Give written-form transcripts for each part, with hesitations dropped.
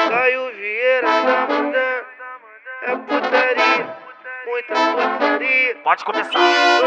Caio Vieira tá mandando, é putaria, muita putaria. Pode começar.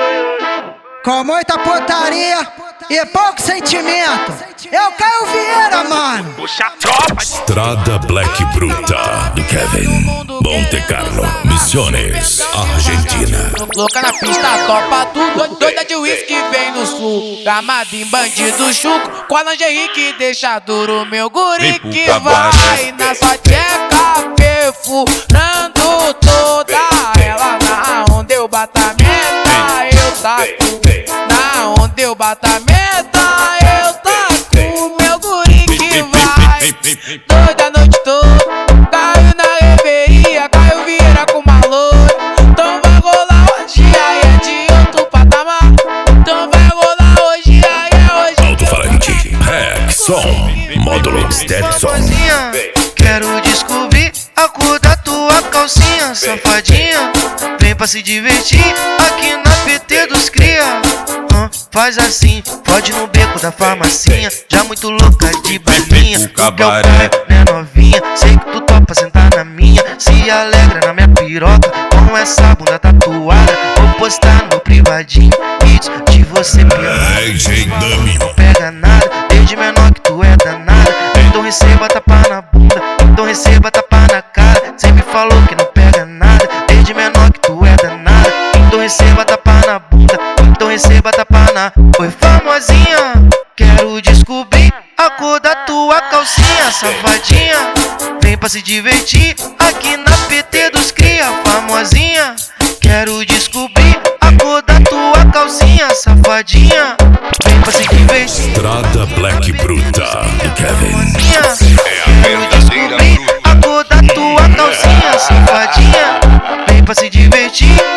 Com muita putaria e pouco sentimento. Eu Caio Vieira, mano. Puxa a tropa. Estrada Black Bruta do Kevin Monte Carlo, Misiones, Argentina. Louca na pista, topa tudo. Doida de uísque vem no sul. Gamada em bandido chuco. Com a lingerie que deixa duro. Meu guri que vai na sua tcheca perfurando toda ela. Na onda eu bato a meta, eu taco. Na onda eu bato a meta, eu taco. Meu guri que vai doida a noite toda. Caio na reveria, Caio Vieira com uma loira. Então vai rolar hoje, aí é de outro patamar. Então vai rolar hoje, aí é hoje. Alto-falante, Rexon, módulo Stetson. Quero descobrir a cor da tua calcinha, safadinha. Vem pra se divertir aqui na PT dos cria. Faz assim, pode no beco da farmacinha. Já muito louca de balinha. Quer o pai, né novinha? Sei que tu topa sentar na minha. Se alegra na minha piroca com essa bunda tatuada. Vou postar no privadinho vídeos de você pelada. Não pega nada, desde menor que tu é danada. Então receba tapa na bunda, então receba tapa na cara. Cê me falou que não pega nada, desde menor que tu é danada. Então receba tapa na bunda, então receba tapa na... Oi famosinha, quero descobrir a cor da tua calcinha, safadinha. Vem pra se divertir aqui na PT dos cria. Famosinha, quero descobrir a cor da tua calcinha, safadinha. Vem pra se divertir. Estrada Black Bruta do Kevin. Quero descobrir a cor da tua calcinha, safadinha. Vem pra se divertir